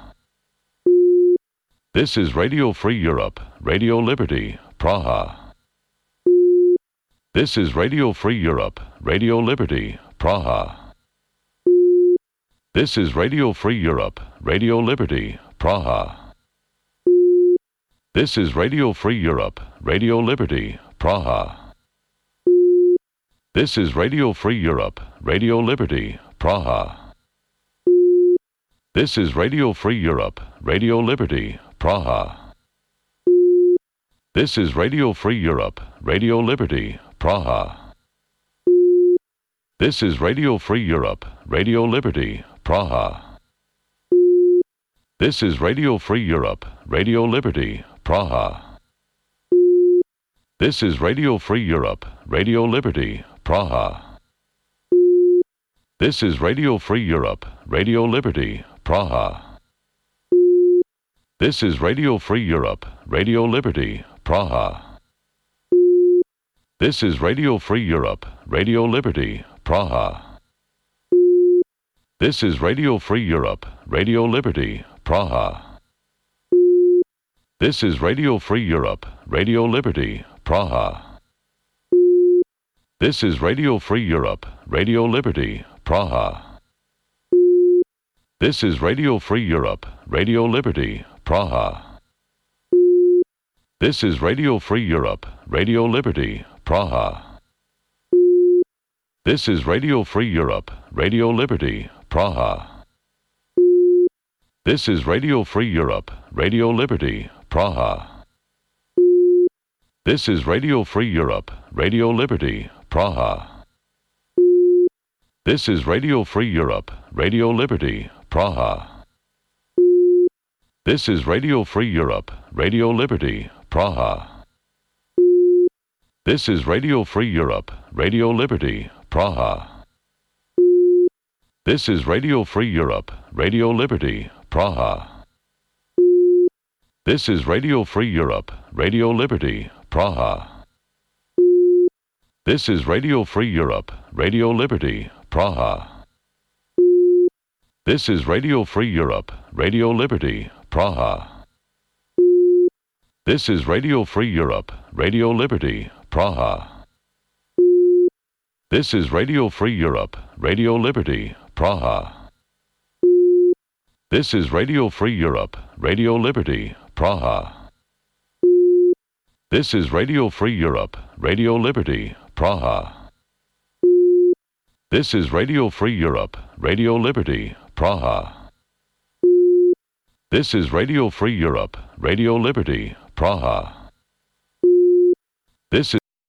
This is Radio Free Europe, Radio Liberty, Praha. This is Radio Free Europe, Radio Liberty, Praha. This is Radio Free Europe, Radio Liberty, Praha. This is Radio Free Europe, Radio Liberty, Praha. This is Radio Free Europe, Radio Liberty, Praha. This is Radio Free Europe, Radio Liberty, Praha. This is Radio Free Europe, Radio Liberty, Praha. This is Radio Free Europe, Radio Liberty, Praha. This is Radio Free Europe, Radio Liberty, Praha. This is Radio Free Europe, Radio Liberty, Praha. This is Radio Free Europe, Radio Liberty, Praha. This is Radio Free Europe, Radio Liberty, Praha. This is Radio Free Europe, Radio Liberty, Praha. This is Radio Free Europe, Radio Liberty, Praha. This is Radio Free Europe, Radio Liberty, Praha. This is Radio Free Europe, Radio Liberty, Praha. This is Radio Free Europe, Radio Liberty, Praha. This is Radio Free Europe, Radio Liberty, Praha. This is Radio Free Europe, Radio Liberty, Praha. This is Radio Free Europe, Radio Liberty, Praha. This is Radio Free Europe, Radio Liberty, Praha. This is Radio Free Europe, Radio Liberty, Praha. This is Radio Free Europe, Radio Liberty, Praha. This is Radio Free Europe, Radio Liberty, Praha. This is Radio Free Europe, Radio Liberty, Praha. This is Radio Free Europe, Radio Liberty, Praha. This is Radio Free Europe, Radio Liberty, Praha. This is Radio Free Europe, Radio Liberty, Praha. This is Radio Free Europe, Radio Liberty, Praha. This is Radio Free Europe, Radio Liberty, Praha. This is Radio Free Europe, Radio Liberty, Praha. This is Radio Free Europe, Radio Liberty, Praha. This is Radio Free Europe, Radio Liberty, Praha. This is Radio Free Europe, Radio Liberty, Praha. This is